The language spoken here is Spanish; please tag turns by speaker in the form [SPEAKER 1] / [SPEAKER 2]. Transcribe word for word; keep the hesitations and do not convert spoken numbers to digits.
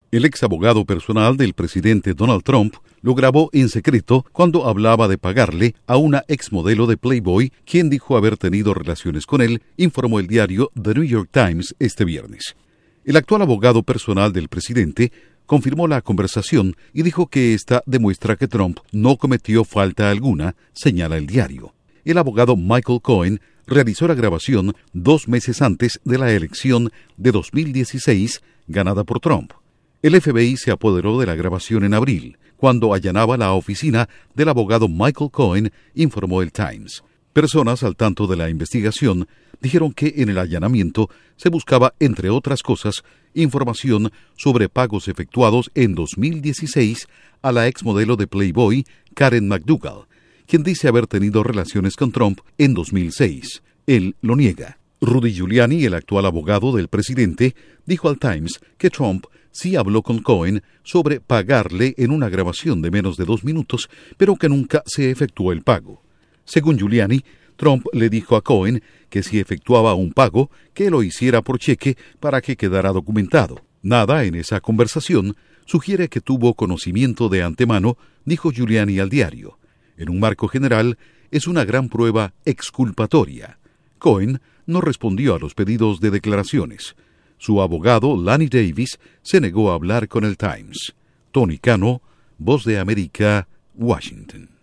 [SPEAKER 1] El ex abogado personal del presidente Donald Trump lo grabó en secreto cuando hablaba de pagarle a una exmodelo de Playboy, quien dijo haber tenido relaciones con él, informó el diario The New York Times este viernes. El actual abogado personal del presidente confirmó la conversación y dijo que esta demuestra que Trump no cometió falta alguna, señala el diario. El abogado Michael Cohen realizó la grabación dos meses antes de la elección de dos mil dieciséis ganada por Trump. El F B I se apoderó de la grabación en abril, cuando allanaba la oficina del abogado Michael Cohen, informó el Times. Personas al tanto de la investigación dijeron que en el allanamiento se buscaba, entre otras cosas, información sobre pagos efectuados en dos mil dieciséis a la exmodelo de Playboy, Karen McDougal, quien dice haber tenido relaciones con Trump en dos mil seis. Él lo niega. Rudy Giuliani, el actual abogado del presidente, dijo al Times que Trump sí habló con Cohen sobre pagarle en una grabación de menos de dos minutos, pero que nunca se efectuó el pago. Según Giuliani, Trump le dijo a Cohen que si efectuaba un pago, que lo hiciera por cheque para que quedara documentado. Nada en esa conversación sugiere que tuvo conocimiento de antemano, dijo Giuliani al diario. En un marco general, es una gran prueba exculpatoria. Cohen no respondió a los pedidos de declaraciones. Su abogado, Lanny Davis, se negó a hablar con el Times. Tony Cano, Voz de América, Washington.